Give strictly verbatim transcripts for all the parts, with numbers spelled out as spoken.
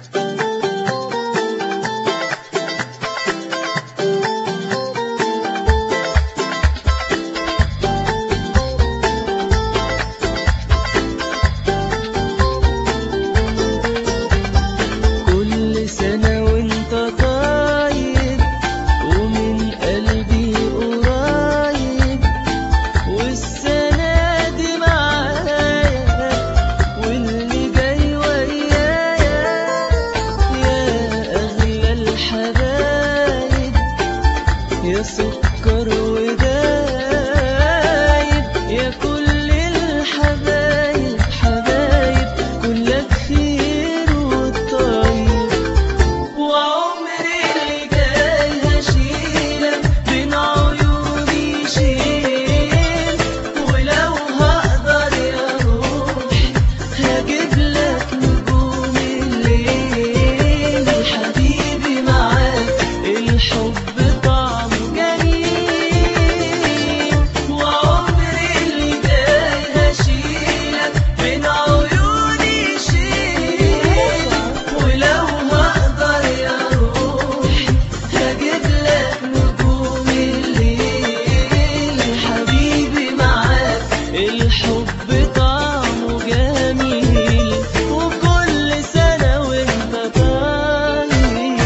يا سكر ودايب يا كل الحبايب حبايب كلك خير والطيب، وعمري اللي جاي هشيلك بين عيوني شيل، ولو هقدر يا روحي هجيبلك نجوم الليل، حبيبي معاك الحب الحب طعمه جميل، وكل سنة وانت طيب.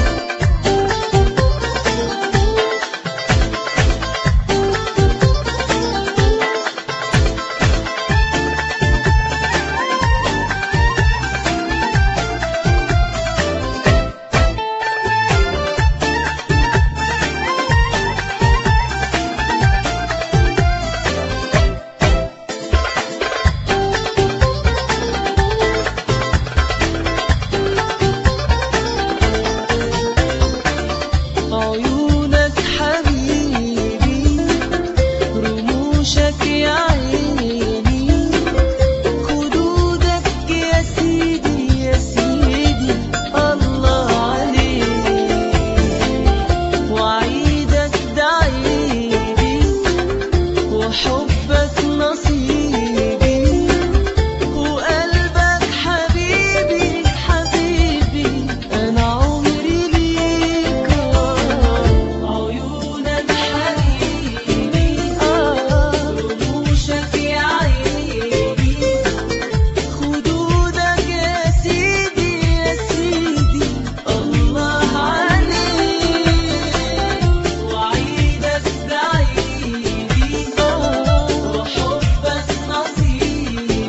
عيونك حبيبي رموشك يا عيني، خدودك يا سيدي يا سيدي الله عليك، وعيدك ده عيدي وحبك نصيبي، وقلبك حبيبي حبيبي أنا عمري ليك. عيونك حبيبي رموشك يا عيني، خدودك يا سيدي يا سيدي الله عليك، وعيدك ده عيدي وحبك نصيبي،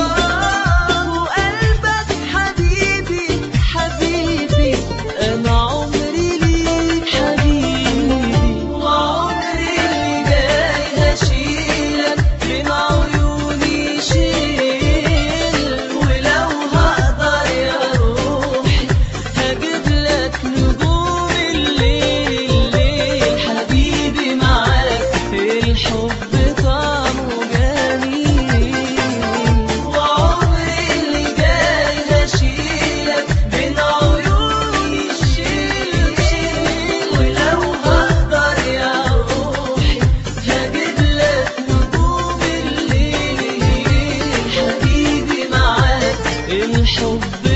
وقلبك حبيبي حبيبي أنا عمري ليك حبيبي، وعمري اللي جاي هشيلك بين عيوني شيل، ولو هقدر يا روحي هجيبلك نجوم الليل، حبيبي معاك الحب طعمه جميل، وعمري اللي جاي هشيلك بين عيوني شيل شيل، ولو هقدر يا روحي هجيبلك نجوم الليل، حبيبي معاك الحب